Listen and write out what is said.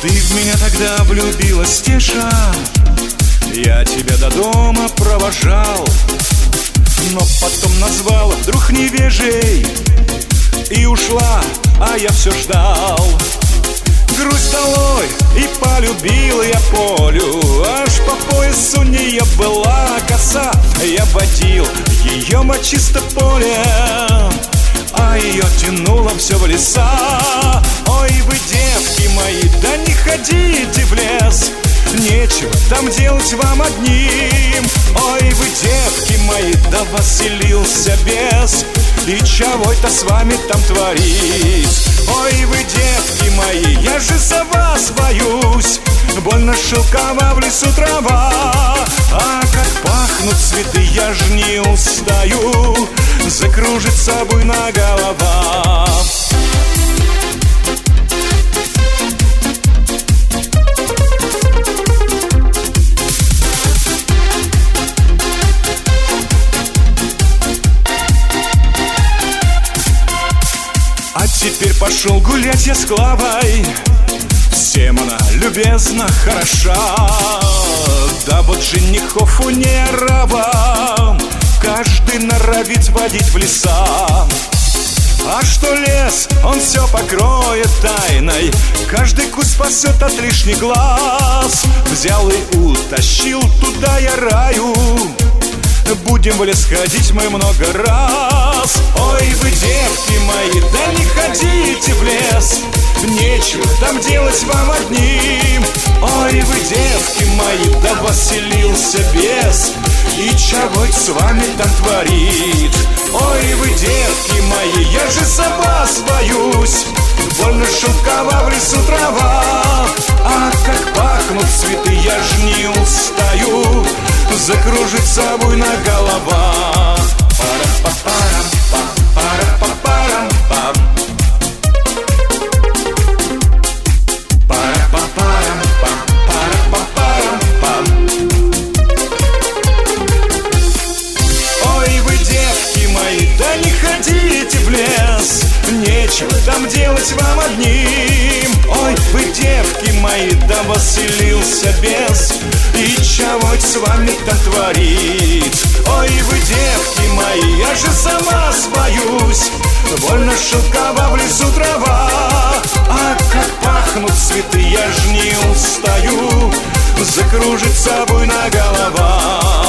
Ты в меня тогда влюбилась, Теша, я тебя до дома провожал, но потом назвала вдруг невежей и ушла, а я все ждал. Грусть долой, и полюбил я Полю, аж по поясу нее была коса. Я водил ее на чисто поле, а ее тянуло все в леса. Ой, вы, девки мои, да не ходите в лес, нечего там делать вам одним. Ой, вы, девки мои, да воселился бес, и чего это с вами там творить? Ой, вы, девки мои, я же за вас боюсь, больно шелкова в лесу трава. А как пахнут цветы, я ж не устаю, закружится буйна голова. А теперь пошел гулять я с Клавой, всем она любезна, хороша. Да вот женихов у ней орава, каждый норовит водить в леса. А что лес, он все покроет тайной, каждый куст спасет от лишних глаз. Взял и утащил туда я раю, будем в лес ходить мы много раз. Ой, вы, девки мои, да не ходите в лес, нечего там делать вам одним. Ой, вы, девки мои, да воселился бес, и чего с вами там творит? Ой, вы, девки мои, я же за вас боюсь, больно шелкова в лесу трава. А как пахнут цветы, я ж не устаю, закружится буйна голова. Пара-па-парам-пам, пара-па-парам-пам, пара-па-парам-пам, пара-па-парам-пам. Ой, вы, девки мои, да не ходите в лес, нечего там делать вам одним. Ой, вы, девки мои, да воселился бес, и чего с вами там творит? Ой, вы, девки мои, я же за вас боюсь, больно шелкова в лесу трава. А как пахнут цветы, я ж не устаю, закружится буйна голова.